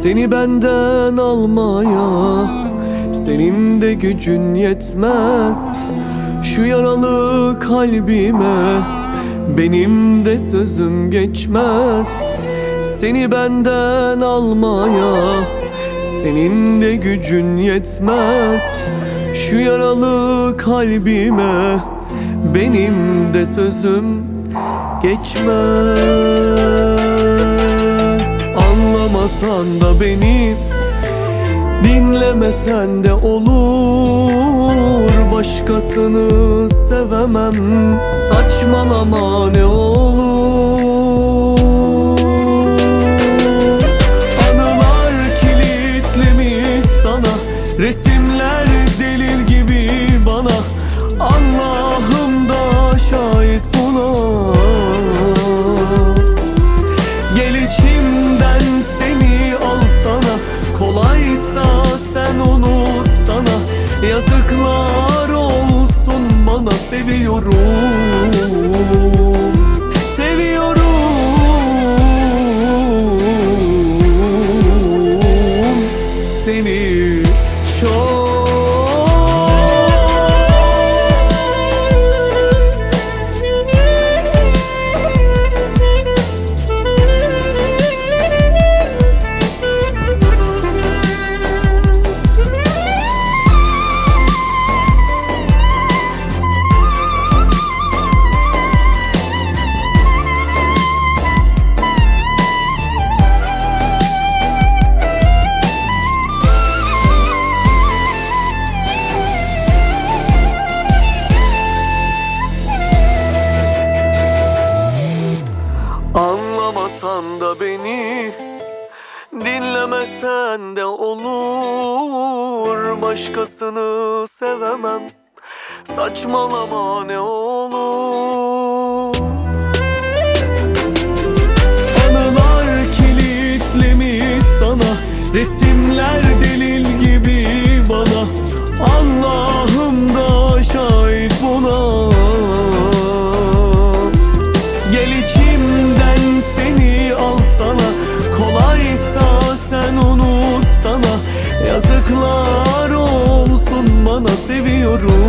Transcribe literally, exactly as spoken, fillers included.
Seni benden almaya senin de gücün yetmez. Şu yaralı kalbime benim de sözüm geçmez. Seni benden almaya senin de gücün yetmez. Şu yaralı kalbime benim de sözüm geçmez. Anlamasan da beni, dinlemesen de olur. Başkasını sevemem, saçmalama ne olur. Anılar kilitlemiş sana, resimler delil gibi bana. Allah'ım da şahit buna. Gel içimden seni alsana, kolaysa sen unutsana. Yazıklar olsun bana, seviyorum, seviyorum seni çok. Anlamasan da beni, dinlemesen de olur. Başkasını sevemem, saçmalama ne olur. Anılar kilitlemiş sana, resimler delil gibi bana. Allah'ım da şahit buna. Gel içimden seni alsana, kolaysa sen unutsana. Yazıklar olsun bana, seviyorum,